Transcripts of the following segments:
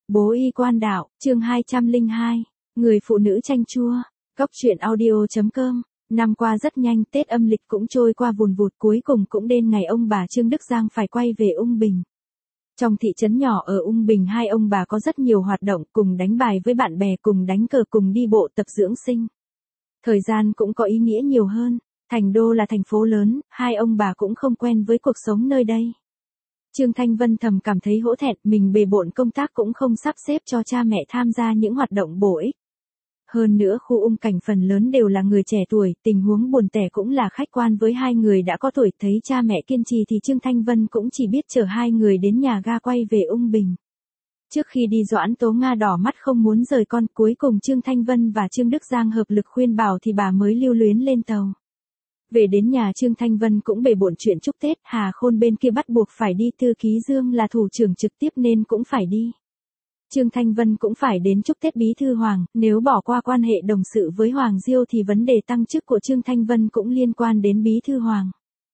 Bố y quan đạo, chương 202, người phụ nữ chanh chua, Cóc truyện audio.com. Năm qua rất nhanh, Tết âm lịch cũng trôi qua vùn vụt, cuối cùng cũng đến ngày ông bà Trương Đức Giang phải quay về Ung Bình. Trong thị trấn nhỏ ở Ung Bình, hai ông bà có rất nhiều hoạt động, cùng đánh bài với bạn bè, cùng đánh cờ, cùng đi bộ tập dưỡng sinh. Thời gian cũng có ý nghĩa nhiều hơn, Thành Đô là thành phố lớn, hai ông bà cũng không quen với cuộc sống nơi đây. Trương Thanh Vân thầm cảm thấy hổ thẹn, mình bề bộn công tác cũng không sắp xếp cho cha mẹ tham gia những hoạt động bổ ích. Hơn nữa khu Ung Cảnh phần lớn đều là người trẻ tuổi, tình huống buồn tẻ cũng là khách quan với hai người đã có tuổi, thấy cha mẹ kiên trì thì Trương Thanh Vân cũng chỉ biết chở hai người đến nhà ga quay về Ung Bình. Trước khi đi Doãn Tố Nga đỏ mắt không muốn rời con, cuối cùng Trương Thanh Vân và Trương Đức Giang hợp lực khuyên bảo thì bà mới lưu luyến lên tàu. Về đến nhà Trương Thanh Vân cũng bề bộn chuyện chúc Tết, Hà Khôn bên kia bắt buộc phải đi, thư ký Dương là thủ trưởng trực tiếp nên cũng phải đi. Trương Thanh Vân cũng phải đến chúc Tết Bí Thư Hoàng, nếu bỏ qua quan hệ đồng sự với Hoàng Diêu thì vấn đề tăng chức của Trương Thanh Vân cũng liên quan đến Bí Thư Hoàng.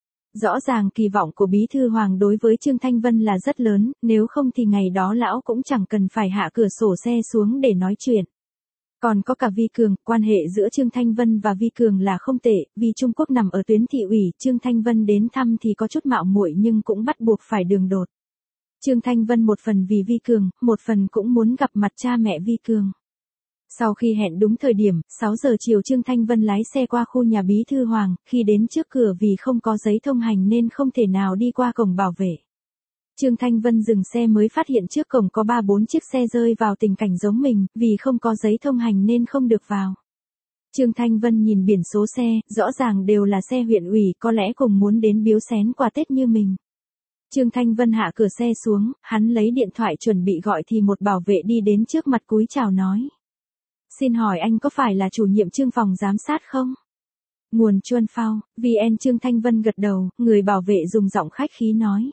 Rõ ràng kỳ vọng của Bí Thư Hoàng đối với Trương Thanh Vân là rất lớn, nếu không thì ngày đó lão cũng chẳng cần phải hạ cửa sổ xe xuống để nói chuyện. Còn có cả Vi Cường, quan hệ giữa Trương Thanh Vân và Vi Cường là không tệ, vì Trung Quốc nằm ở tuyến thị ủy, Trương Thanh Vân đến thăm thì có chút mạo muội nhưng cũng bắt buộc phải đường đột. Trương Thanh Vân một phần vì Vi Cường, một phần cũng muốn gặp mặt cha mẹ Vi Cường. Sau khi hẹn đúng thời điểm, 6 giờ chiều Trương Thanh Vân lái xe qua khu nhà Bí Thư Hoàng, khi đến trước cửa vì không có giấy thông hành nên không thể nào đi qua cổng bảo vệ. Trương Thanh Vân dừng xe mới phát hiện trước cổng có 3-4 chiếc xe rơi vào tình cảnh giống mình, vì không có giấy thông hành nên không được vào. Trương Thanh Vân nhìn biển số xe, rõ ràng đều là xe huyện ủy, có lẽ cùng muốn đến biếu xén quà Tết như mình. Trương Thanh Vân hạ cửa xe xuống, hắn lấy điện thoại chuẩn bị gọi thì một bảo vệ đi đến trước mặt cúi chào nói. Xin hỏi anh có phải là chủ nhiệm Trương phòng giám sát không? Nguồn Chuân Phao, VN. Trương Thanh Vân gật đầu, người bảo vệ dùng giọng khách khí nói.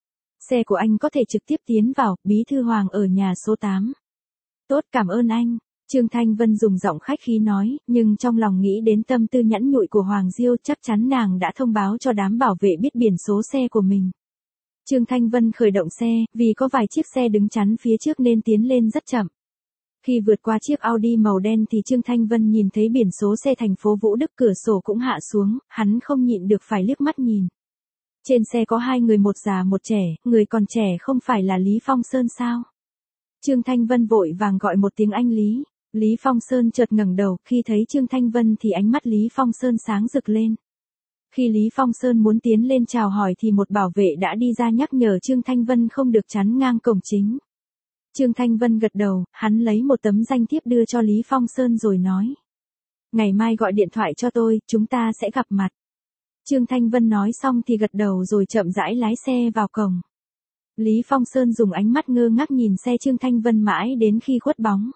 Xe của anh có thể trực tiếp tiến vào, Bí Thư Hoàng ở nhà số 8. Tốt, cảm ơn anh. Trương Thanh Vân dùng giọng khách khí nói, nhưng trong lòng nghĩ đến tâm tư nhẫn nhụi của Hoàng Diêu, chắc chắn nàng đã thông báo cho đám bảo vệ biết biển số xe của mình. Trương Thanh Vân khởi động xe, vì có vài chiếc xe đứng chắn phía trước nên tiến lên rất chậm. Khi vượt qua chiếc Audi màu đen thì Trương Thanh Vân nhìn thấy biển số xe thành phố Vũ Đức, cửa sổ cũng hạ xuống, hắn không nhịn được phải liếc mắt nhìn. Trên xe có hai người, một già một trẻ, người còn trẻ không phải là Lý Phong Sơn sao? Trương Thanh Vân vội vàng gọi một tiếng anh Lý. Lý Phong Sơn chợt ngẩng đầu, khi thấy Trương Thanh Vân thì ánh mắt Lý Phong Sơn sáng rực lên. Khi Lý Phong Sơn muốn tiến lên chào hỏi thì một bảo vệ đã đi ra nhắc nhở Trương Thanh Vân không được chắn ngang cổng chính. Trương Thanh Vân gật đầu, hắn lấy một tấm danh thiếp đưa cho Lý Phong Sơn rồi nói. Ngày mai gọi điện thoại cho tôi, chúng ta sẽ gặp mặt. Trương Thanh Vân nói xong thì gật đầu rồi chậm rãi lái xe vào cổng. Lý Phong Sơn dùng ánh mắt ngơ ngác nhìn xe Trương Thanh Vân mãi đến khi khuất bóng.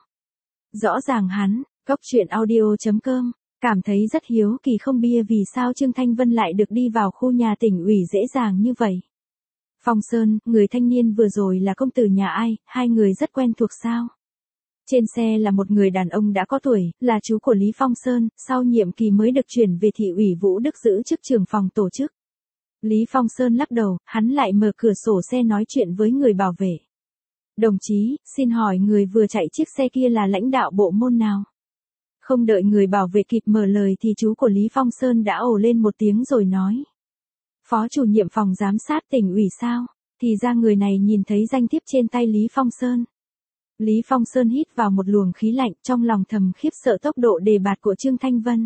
Rõ ràng hắn, Cóc truyện audio.com, cảm thấy rất hiếu kỳ không bia vì sao Trương Thanh Vân lại được đi vào khu nhà tỉnh ủy dễ dàng như vậy. Phong Sơn, người thanh niên vừa rồi là công tử nhà ai, hai người rất quen thuộc sao? Trên xe là một người đàn ông đã có tuổi, là chú của Lý Phong Sơn, sau nhiệm kỳ mới được chuyển về thị ủy Vũ Đức giữ chức trưởng phòng tổ chức. Lý Phong Sơn lắc đầu, hắn lại mở cửa sổ xe nói chuyện với người bảo vệ. Đồng chí, xin hỏi người vừa chạy chiếc xe kia là lãnh đạo bộ môn nào? Không đợi người bảo vệ kịp mở lời thì chú của Lý Phong Sơn đã ồ lên một tiếng rồi nói. Phó chủ nhiệm phòng giám sát tỉnh ủy sao? Thì ra người này nhìn thấy danh thiếp trên tay Lý Phong Sơn. Lý Phong Sơn hít vào một luồng khí lạnh, trong lòng thầm khiếp sợ tốc độ đề bạt của Trương Thanh Vân.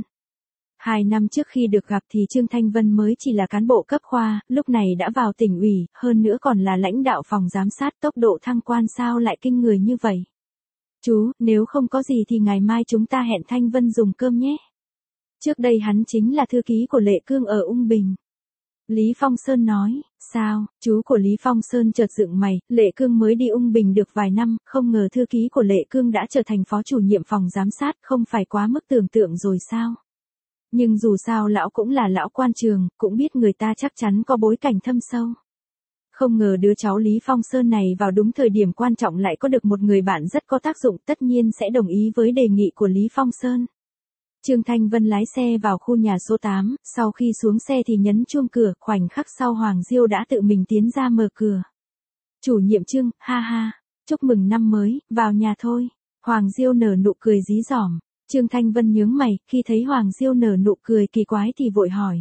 2 năm trước khi được gặp thì Trương Thanh Vân mới chỉ là cán bộ cấp khoa, lúc này đã vào tỉnh ủy, hơn nữa còn là lãnh đạo phòng giám sát, tốc độ thăng quan sao lại kinh người như vậy. Chú, nếu không có gì thì ngày mai chúng ta hẹn Thanh Vân dùng cơm nhé. Trước đây hắn chính là thư ký của Lệ Cương ở Ung Bình. Lý Phong Sơn nói, sao, chú của Lý Phong Sơn chợt dựng mày, Lệ Cương mới đi Ung Bình được vài năm, không ngờ thư ký của Lệ Cương đã trở thành phó chủ nhiệm phòng giám sát, không phải quá mức tưởng tượng rồi sao? Nhưng dù sao lão cũng là lão quan trường, cũng biết người ta chắc chắn có bối cảnh thâm sâu. Không ngờ đứa cháu Lý Phong Sơn này vào đúng thời điểm quan trọng lại có được một người bạn rất có tác dụng, tất nhiên sẽ đồng ý với đề nghị của Lý Phong Sơn. Trương Thanh Vân lái xe vào khu nhà số 8, sau khi xuống xe thì nhấn chuông cửa, khoảnh khắc sau Hoàng Diêu đã tự mình tiến ra mở cửa. Chủ nhiệm Trương, ha ha, chúc mừng năm mới, vào nhà thôi. Hoàng Diêu nở nụ cười dí dỏm. Trương Thanh Vân nhướng mày, khi thấy Hoàng Diêu nở nụ cười kỳ quái thì vội hỏi.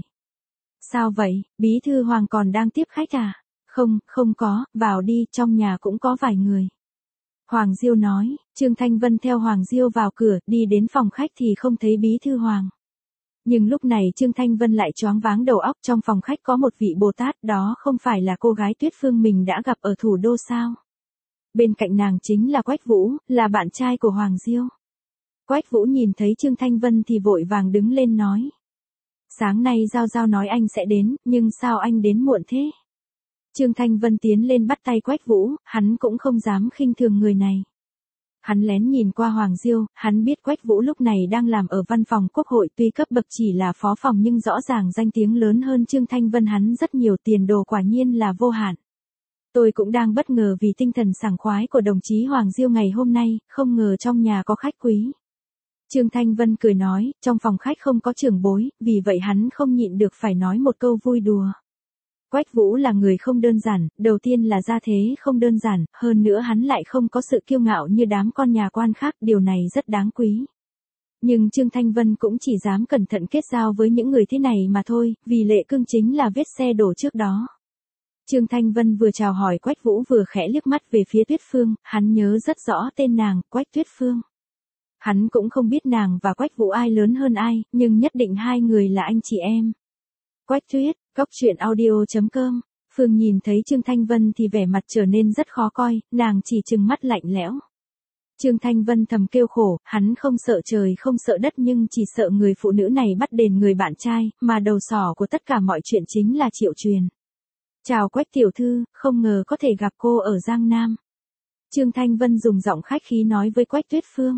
Sao vậy, bí thư Hoàng còn đang tiếp khách à? Không, không có, vào đi, trong nhà cũng có vài người. Hoàng Diêu nói, Trương Thanh Vân theo Hoàng Diêu vào cửa, đi đến phòng khách thì không thấy bí thư Hoàng. Nhưng lúc này Trương Thanh Vân lại choáng váng đầu óc, trong phòng khách có một vị Bồ Tát, đó không phải là cô gái Tuyết Phương mình đã gặp ở thủ đô sao? Bên cạnh nàng chính là Quách Vũ, là bạn trai của Hoàng Diêu. Quách Vũ nhìn thấy Trương Thanh Vân thì vội vàng đứng lên nói. Sáng nay Giao Giao nói anh sẽ đến, nhưng sao anh đến muộn thế? Trương Thanh Vân tiến lên bắt tay Quách Vũ, hắn cũng không dám khinh thường người này. Hắn lén nhìn qua Hoàng Diêu, hắn biết Quách Vũ lúc này đang làm ở văn phòng Quốc hội, tuy cấp bậc chỉ là phó phòng nhưng rõ ràng danh tiếng lớn hơn Trương Thanh Vân hắn rất nhiều, tiền đồ quả nhiên là vô hạn. Tôi cũng đang bất ngờ vì tinh thần sảng khoái của đồng chí Hoàng Diêu ngày hôm nay, không ngờ trong nhà có khách quý. Trương Thanh Vân cười nói, trong phòng khách không có trưởng bối, vì vậy hắn không nhịn được phải nói một câu vui đùa. Quách Vũ là người không đơn giản, đầu tiên là gia thế không đơn giản, hơn nữa hắn lại không có sự kiêu ngạo như đám con nhà quan khác, điều này rất đáng quý. Nhưng Trương Thanh Vân cũng chỉ dám cẩn thận kết giao với những người thế này mà thôi, vì Lệ Cương chính là vết xe đổ trước đó. Trương Thanh Vân vừa chào hỏi Quách Vũ vừa khẽ liếc mắt về phía Tuyết Phương, hắn nhớ rất rõ tên nàng, Quách Tuyết Phương. Hắn cũng không biết nàng và Quách Vũ ai lớn hơn ai, nhưng nhất định hai người là anh chị em. Quách Tuyết, Cốc.truyện.audio.com. Phương nhìn thấy Trương Thanh Vân thì vẻ mặt trở nên rất khó coi, nàng chỉ trừng mắt lạnh lẽo. Trương Thanh Vân thầm kêu khổ, hắn không sợ trời không sợ đất nhưng chỉ sợ người phụ nữ này bắt đền người bạn trai, mà đầu sỏ của tất cả mọi chuyện chính là Triệu Truyền. Chào Quách tiểu thư, không ngờ có thể gặp cô ở Giang Nam. Trương Thanh Vân dùng giọng khách khí nói với Quách Tuyết Phương.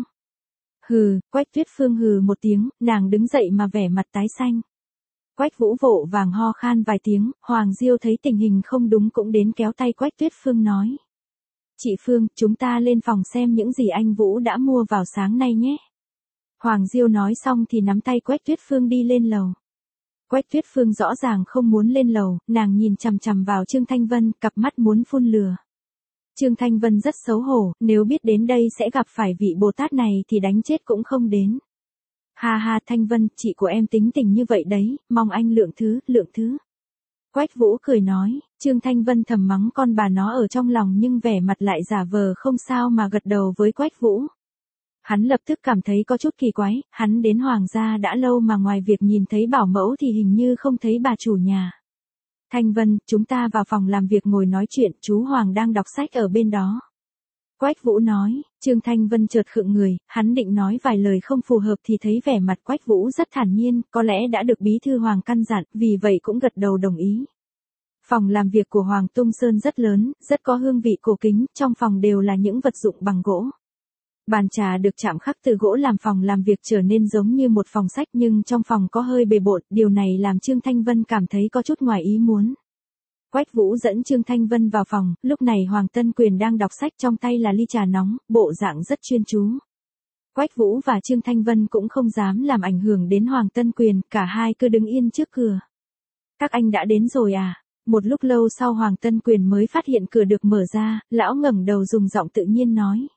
Hừ, Quách Tuyết Phương hừ một tiếng, nàng đứng dậy mà vẻ mặt tái xanh. Quách Vũ vội vàng ho khan vài tiếng, Hoàng Diêu thấy tình hình không đúng cũng đến kéo tay Quách Tuyết Phương nói. Chị Phương, chúng ta lên phòng xem những gì anh Vũ đã mua vào sáng nay nhé. Hoàng Diêu nói xong thì nắm tay Quách Tuyết Phương đi lên lầu. Quách Tuyết Phương rõ ràng không muốn lên lầu, nàng nhìn chằm chằm vào Trương Thanh Vân, cặp mắt muốn phun lửa. Trương Thanh Vân rất xấu hổ, nếu biết đến đây sẽ gặp phải vị Bồ Tát này thì đánh chết cũng không đến. Ha ha Thanh Vân, chị của em tính tình như vậy đấy, mong anh lượng thứ. Quách Vũ cười nói, Trương Thanh Vân thầm mắng con bà nó ở trong lòng nhưng vẻ mặt lại giả vờ không sao mà gật đầu với Quách Vũ. Hắn lập tức cảm thấy có chút kỳ quái, hắn đến Hoàng gia đã lâu mà ngoài việc nhìn thấy bảo mẫu thì hình như không thấy bà chủ nhà. Thanh Vân, chúng ta vào phòng làm việc ngồi nói chuyện, chú Hoàng đang đọc sách ở bên đó. Quách Vũ nói, Trương Thanh Vân chợt khựng người, hắn định nói vài lời không phù hợp thì thấy vẻ mặt Quách Vũ rất thản nhiên, có lẽ đã được bí thư Hoàng căn dặn, vì vậy cũng gật đầu đồng ý. Phòng làm việc của Hoàng Tung Sơn rất lớn, rất có hương vị cổ kính, trong phòng đều là những vật dụng bằng gỗ. Bàn trà được chạm khắc từ gỗ làm phòng làm việc trở nên giống như một phòng sách nhưng trong phòng có hơi bề bộn, điều này làm Trương Thanh Vân cảm thấy có chút ngoài ý muốn. Quách Vũ dẫn Trương Thanh Vân vào phòng, lúc này Hoàng Tân Quyền đang đọc sách trong tay là ly trà nóng, bộ dạng rất chuyên chú. Quách Vũ và Trương Thanh Vân cũng không dám làm ảnh hưởng đến Hoàng Tân Quyền, cả hai cứ đứng yên trước cửa. Các anh đã đến rồi à? Một lúc lâu sau Hoàng Tân Quyền mới phát hiện cửa được mở ra, lão ngẩng đầu dùng giọng tự nhiên nói.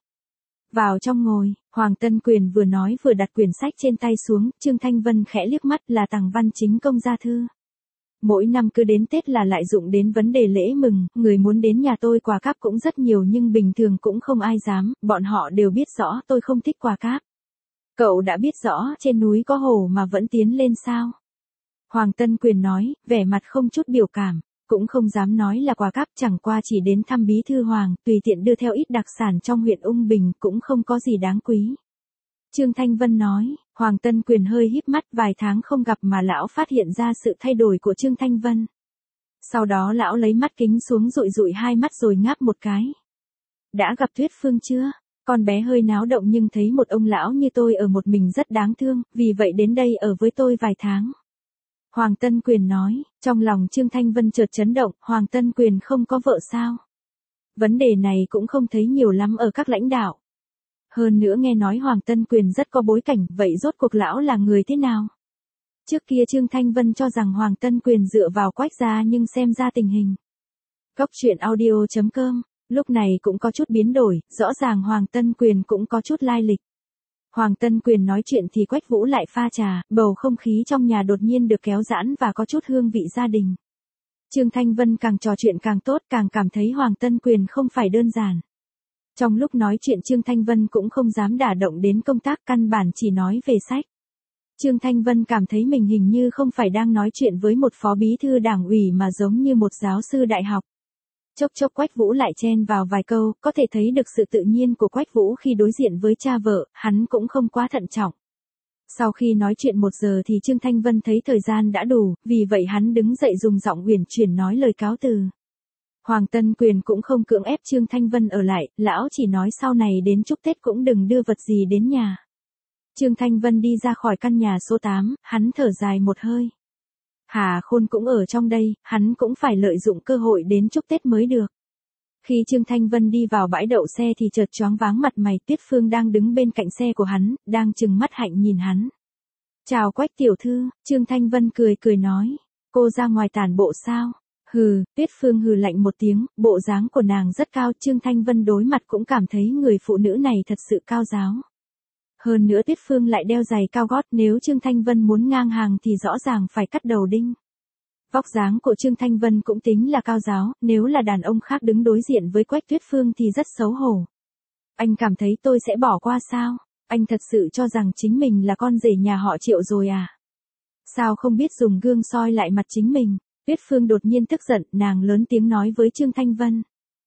Vào trong ngồi, Hoàng Tân Quyền vừa nói vừa đặt quyển sách trên tay xuống, Trương Thanh Vân khẽ liếc mắt là Tằng Văn Chính công gia thư. Mỗi năm cứ đến Tết là lại dụng đến vấn đề lễ mừng, người muốn đến nhà tôi quà cáp cũng rất nhiều nhưng bình thường cũng không ai dám, bọn họ đều biết rõ tôi không thích quà cáp. Cậu đã biết rõ trên núi có hổ mà vẫn tiến lên sao? Hoàng Tân Quyền nói, vẻ mặt không chút biểu cảm, cũng không dám nói là quà cáp, chẳng qua chỉ đến thăm bí thư Hoàng, tùy tiện đưa theo ít đặc sản trong huyện Ung Bình, cũng không có gì đáng quý. Trương Thanh Vân nói, Hoàng Tân Quyền hơi híp mắt, vài tháng không gặp mà lão phát hiện ra sự thay đổi của Trương Thanh Vân. Sau đó lão lấy mắt kính xuống dụi dụi hai mắt rồi ngáp một cái. Đã gặp Tuyết Phương chưa? Con bé hơi náo động nhưng thấy một ông lão như tôi ở một mình rất đáng thương, vì vậy đến đây ở với tôi vài tháng. Hoàng Tân Quyền nói, trong lòng Trương Thanh Vân chợt chấn động, Hoàng Tân Quyền không có vợ sao? Vấn đề này cũng không thấy nhiều lắm ở các lãnh đạo. Hơn nữa nghe nói Hoàng Tân Quyền rất có bối cảnh, vậy rốt cuộc lão là người thế nào? Trước kia Trương Thanh Vân cho rằng Hoàng Tân Quyền dựa vào Quách gia nhưng xem ra tình hình. Cốc.truyện.audio.com Lúc này cũng có chút biến đổi, rõ ràng Hoàng Tân Quyền cũng có chút lai lịch. Hoàng Tân Quyền nói chuyện thì Quách Vũ lại pha trà, bầu không khí trong nhà đột nhiên được kéo giãn và có chút hương vị gia đình. Trương Thanh Vân càng trò chuyện càng tốt, càng cảm thấy Hoàng Tân Quyền không phải đơn giản. Trong lúc nói chuyện Trương Thanh Vân cũng không dám đả động đến công tác, căn bản chỉ nói về sách. Trương Thanh Vân cảm thấy mình hình như không phải đang nói chuyện với một phó bí thư đảng ủy mà giống như một giáo sư đại học. Chốc chốc Quách Vũ lại chen vào vài câu, có thể thấy được sự tự nhiên của Quách Vũ khi đối diện với cha vợ, hắn cũng không quá thận trọng. Sau khi nói chuyện 1 giờ thì Trương Thanh Vân thấy thời gian đã đủ, vì vậy hắn đứng dậy dùng giọng uyển chuyển nói lời cáo từ. Hoàng Tân Quyền cũng không cưỡng ép Trương Thanh Vân ở lại, lão chỉ nói sau này đến chúc Tết cũng đừng đưa vật gì đến nhà. Trương Thanh Vân đi ra khỏi căn nhà số 8, hắn thở dài một hơi. Hà Khôn cũng ở trong đây, hắn cũng phải lợi dụng cơ hội đến chúc Tết mới được. Khi Trương Thanh Vân đi vào bãi đậu xe thì chợt choáng váng mặt mày, Tuyết Phương đang đứng bên cạnh xe của hắn, đang trừng mắt hạnh nhìn hắn. Chào Quách tiểu thư, Trương Thanh Vân cười cười nói. Cô ra ngoài tản bộ sao? Hừ, Tuyết Phương hừ lạnh một tiếng, bộ dáng của nàng rất cao, Trương Thanh Vân đối mặt cũng cảm thấy người phụ nữ này thật sự cao giáo. Hơn nữa Tuyết Phương lại đeo giày cao gót, nếu Trương Thanh Vân muốn ngang hàng thì rõ ràng phải cắt đầu đinh. Vóc dáng của Trương Thanh Vân cũng tính là cao giáo, nếu là đàn ông khác đứng đối diện với Quách Tuyết Phương thì rất xấu hổ. Anh cảm thấy tôi sẽ bỏ qua sao? Anh thật sự cho rằng chính mình là con rể nhà họ Triệu rồi à? Sao không biết dùng gương soi lại mặt chính mình? Tuyết Phương đột nhiên tức giận, nàng lớn tiếng nói với Trương Thanh Vân.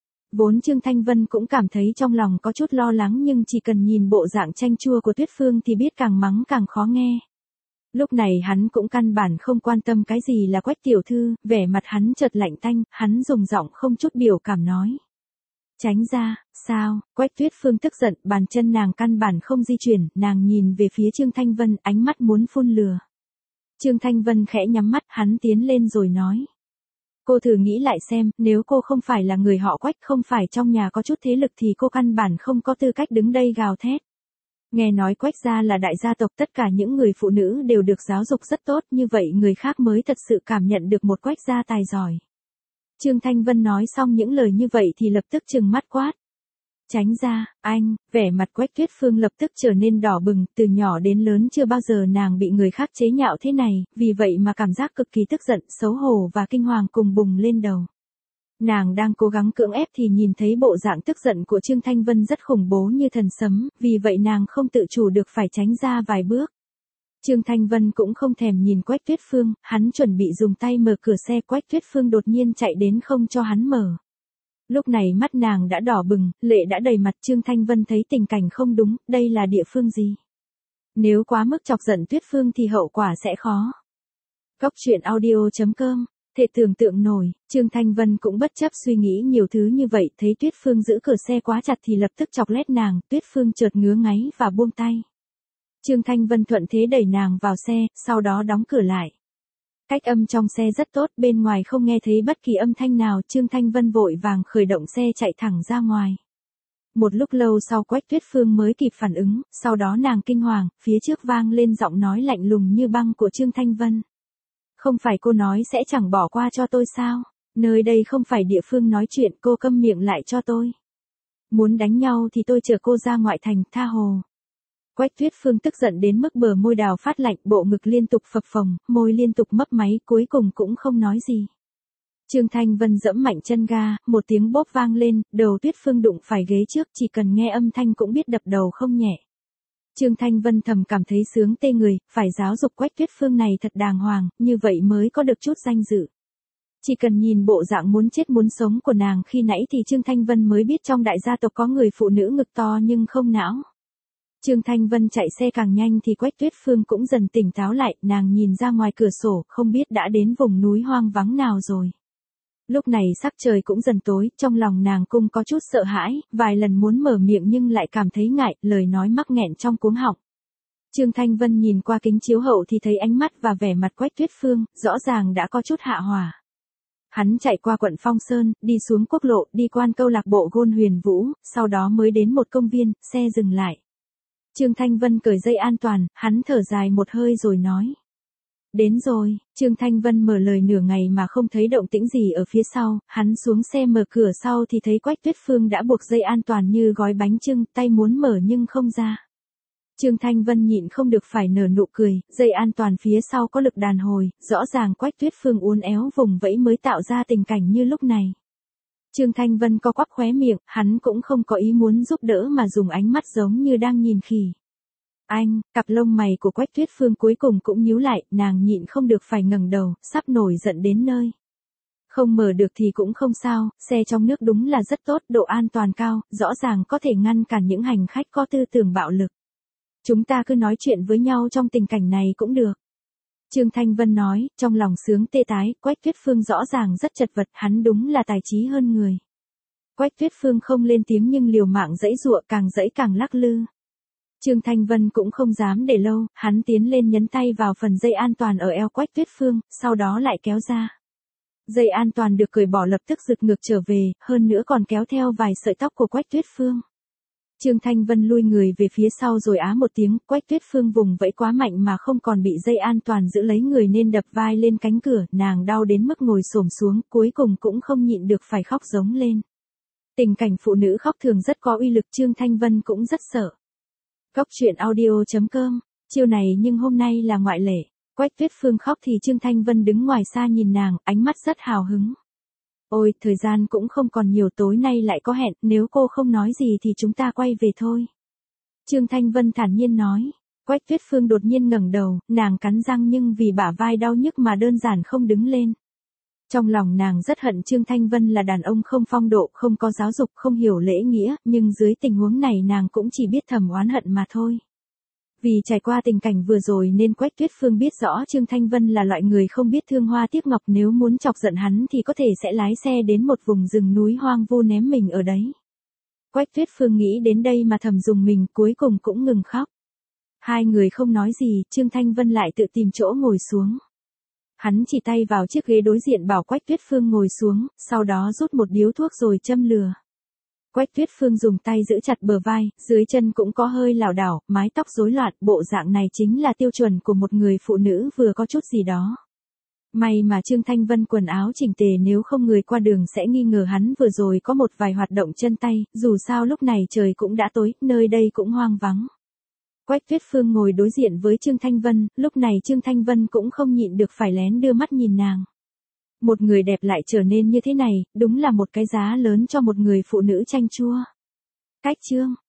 Vốn Trương Thanh Vân cũng cảm thấy trong lòng có chút lo lắng, nhưng chỉ cần nhìn bộ dạng chanh chua của Tuyết Phương thì biết càng mắng càng khó nghe. Lúc này hắn cũng căn bản không quan tâm cái gì là Quách tiểu thư, vẻ mặt hắn chợt lạnh tanh, hắn dùng giọng không chút biểu cảm nói. Tránh ra, sao? Quách Tuyết Phương tức giận, bàn chân nàng căn bản không di chuyển, nàng nhìn về phía Trương Thanh Vân, ánh mắt muốn phun lửa. Trương Thanh Vân khẽ nhắm mắt, hắn tiến lên rồi nói. Cô thử nghĩ lại xem, nếu cô không phải là người họ Quách, không phải trong nhà có chút thế lực thì cô căn bản không có tư cách đứng đây gào thét. Nghe nói Quách gia là đại gia tộc, tất cả những người phụ nữ đều được giáo dục rất tốt, như vậy người khác mới thật sự cảm nhận được một Quách gia tài giỏi. Trương Thanh Vân nói xong những lời như vậy thì lập tức trừng mắt quát. Tránh ra, anh, vẻ mặt Quách Tuyết Phương lập tức trở nên đỏ bừng, từ nhỏ đến lớn chưa bao giờ nàng bị người khác chế nhạo thế này, vì vậy mà cảm giác cực kỳ tức giận, xấu hổ và kinh hoàng cùng bùng lên đầu. Nàng đang cố gắng cưỡng ép thì nhìn thấy bộ dạng tức giận của Trương Thanh Vân rất khủng bố như thần sấm, vì vậy nàng không tự chủ được phải tránh ra vài bước. Trương Thanh Vân cũng không thèm nhìn Quách Tuyết Phương, hắn chuẩn bị dùng tay mở cửa xe, Quách Tuyết Phương đột nhiên chạy đến không cho hắn mở. Lúc này mắt nàng đã đỏ bừng, lệ đã đầy mặt, Trương Thanh Vân thấy tình cảnh không đúng, đây là địa phương gì? Nếu quá mức chọc giận Tuyết Phương thì hậu quả sẽ khó. Góc truyện audio.com, thể tưởng tượng nổi, Trương Thanh Vân cũng bất chấp suy nghĩ nhiều thứ như vậy, thấy Tuyết Phương giữ cửa xe quá chặt thì lập tức chọc lét nàng, Tuyết Phương chợt ngứa ngáy và buông tay. Trương Thanh Vân thuận thế đẩy nàng vào xe, sau đó đóng cửa lại. Cách âm trong xe rất tốt, bên ngoài không nghe thấy bất kỳ âm thanh nào, Trương Thanh Vân vội vàng khởi động xe chạy thẳng ra ngoài. Một lúc lâu sau Quách Tuyết Phương mới kịp phản ứng, sau đó nàng kinh hoàng, phía trước vang lên giọng nói lạnh lùng như băng của Trương Thanh Vân. Không phải cô nói sẽ chẳng bỏ qua cho tôi sao? Nơi đây không phải địa phương nói chuyện, cô câm miệng lại cho tôi. Muốn đánh nhau thì tôi chở cô ra ngoại thành, tha hồ. Quách Tuyết Phương tức giận đến mức bờ môi đào phát lạnh, bộ ngực liên tục phập phồng, môi liên tục mấp máy, cuối cùng cũng không nói gì. Trương Thanh Vân giẫm mạnh chân ga, một tiếng bốp vang lên, đầu Tuyết Phương đụng phải ghế trước, chỉ cần nghe âm thanh cũng biết đập đầu không nhẹ. Trương Thanh Vân thầm cảm thấy sướng tê người, phải giáo dục Quách Tuyết Phương này thật đàng hoàng, như vậy mới có được chút danh dự. Chỉ cần nhìn bộ dạng muốn chết muốn sống của nàng khi nãy thì Trương Thanh Vân mới biết trong đại gia tộc có người phụ nữ ngực to nhưng không não. Trương Thanh Vân chạy xe càng nhanh thì Quách Tuyết Phương cũng dần tỉnh táo lại, nàng nhìn ra ngoài cửa sổ, không biết đã đến vùng núi hoang vắng nào rồi. Lúc này sắc trời cũng dần tối, trong lòng nàng cũng có chút sợ hãi, vài lần muốn mở miệng nhưng lại cảm thấy ngại, lời nói mắc nghẹn trong cuống họng. Trương Thanh Vân nhìn qua kính chiếu hậu thì thấy ánh mắt và vẻ mặt Quách Tuyết Phương, rõ ràng đã có chút hạ hỏa. Hắn chạy qua quận Phong Sơn, đi xuống quốc lộ, đi quan câu lạc bộ Gôn Huyền Vũ, sau đó mới đến một công viên, xe dừng lại. Trương Thanh Vân cởi dây an toàn, hắn thở dài một hơi rồi nói. Đến rồi, Trương Thanh Vân mở lời nửa ngày mà không thấy động tĩnh gì ở phía sau, hắn xuống xe mở cửa sau thì thấy Quách Tuyết Phương đã buộc dây an toàn như gói bánh chưng, tay muốn mở nhưng không ra. Trương Thanh Vân nhịn không được phải nở nụ cười, dây an toàn phía sau có lực đàn hồi, rõ ràng Quách Tuyết Phương uốn éo vùng vẫy mới tạo ra tình cảnh như lúc này. Trương Thanh Vân co quắp khóe miệng, hắn cũng không có ý muốn giúp đỡ mà dùng ánh mắt giống như đang nhìn khỉ. Anh, cặp lông mày của Quách Tuyết Phương cuối cùng cũng nhíu lại, nàng nhịn không được phải ngẩng đầu, sắp nổi giận đến nơi. Không mở được thì cũng không sao, xe trong nước đúng là rất tốt, độ an toàn cao, rõ ràng có thể ngăn cản những hành khách có tư tưởng bạo lực. Chúng ta cứ nói chuyện với nhau trong tình cảnh này cũng được. Trương Thanh Vân nói, trong lòng sướng tê tái, Quách Tuyết Phương rõ ràng rất chật vật, hắn đúng là tài trí hơn người. Quách Tuyết Phương không lên tiếng nhưng liều mạng giãy giụa, càng giãy càng lắc lư. Trương Thanh Vân cũng không dám để lâu, hắn tiến lên nhấn tay vào phần dây an toàn ở eo Quách Tuyết Phương, sau đó lại kéo ra. Dây an toàn được cởi bỏ lập tức giật ngược trở về, hơn nữa còn kéo theo vài sợi tóc của Quách Tuyết Phương. Trương Thanh Vân lui người về phía sau rồi á một tiếng, Quách Tuyết Phương vùng vẫy quá mạnh mà không còn bị dây an toàn giữ lấy người nên đập vai lên cánh cửa, nàng đau đến mức ngồi xổm xuống, cuối cùng cũng không nhịn được phải khóc giống lên. Tình cảnh phụ nữ khóc thường rất có uy lực, Trương Thanh Vân cũng rất sợ. Góc truyện audio.com, chiêu này nhưng hôm nay là ngoại lệ. Quách Tuyết Phương khóc thì Trương Thanh Vân đứng ngoài xa nhìn nàng, ánh mắt rất hào hứng. Ôi, thời gian cũng không còn nhiều, tối nay lại có hẹn, nếu cô không nói gì thì chúng ta quay về thôi. Trương Thanh Vân thản nhiên nói. Quách Tuyết Phương đột nhiên ngẩng đầu, nàng cắn răng nhưng vì bả vai đau nhức mà đơn giản không đứng lên. Trong lòng nàng rất hận Trương Thanh Vân là đàn ông không phong độ, không có giáo dục, không hiểu lễ nghĩa, nhưng dưới tình huống này nàng cũng chỉ biết thầm oán hận mà thôi. Vì trải qua tình cảnh vừa rồi nên Quách Tuyết Phương biết rõ Trương Thanh Vân là loại người không biết thương hoa tiếc ngọc, nếu muốn chọc giận hắn thì có thể sẽ lái xe đến một vùng rừng núi hoang vu ném mình ở đấy. Quách Tuyết Phương nghĩ đến đây mà thầm dùng mình, cuối cùng cũng ngừng khóc. Hai người không nói gì, Trương Thanh Vân lại tự tìm chỗ ngồi xuống. Hắn chỉ tay vào chiếc ghế đối diện bảo Quách Tuyết Phương ngồi xuống, sau đó rút một điếu thuốc rồi châm lửa. Quách Tuyết Phương dùng tay giữ chặt bờ vai, dưới chân cũng có hơi lảo đảo, mái tóc rối loạn, bộ dạng này chính là tiêu chuẩn của một người phụ nữ vừa có chút gì đó. May mà Trương Thanh Vân quần áo chỉnh tề, nếu không người qua đường sẽ nghi ngờ hắn vừa rồi có một vài hoạt động chân tay, dù sao lúc này trời cũng đã tối, nơi đây cũng hoang vắng. Quách Tuyết Phương ngồi đối diện với Trương Thanh Vân, lúc này Trương Thanh Vân cũng không nhịn được phải lén đưa mắt nhìn nàng. Một người đẹp lại trở nên như thế này, đúng là một cái giá lớn cho một người phụ nữ chanh chua. Cách chương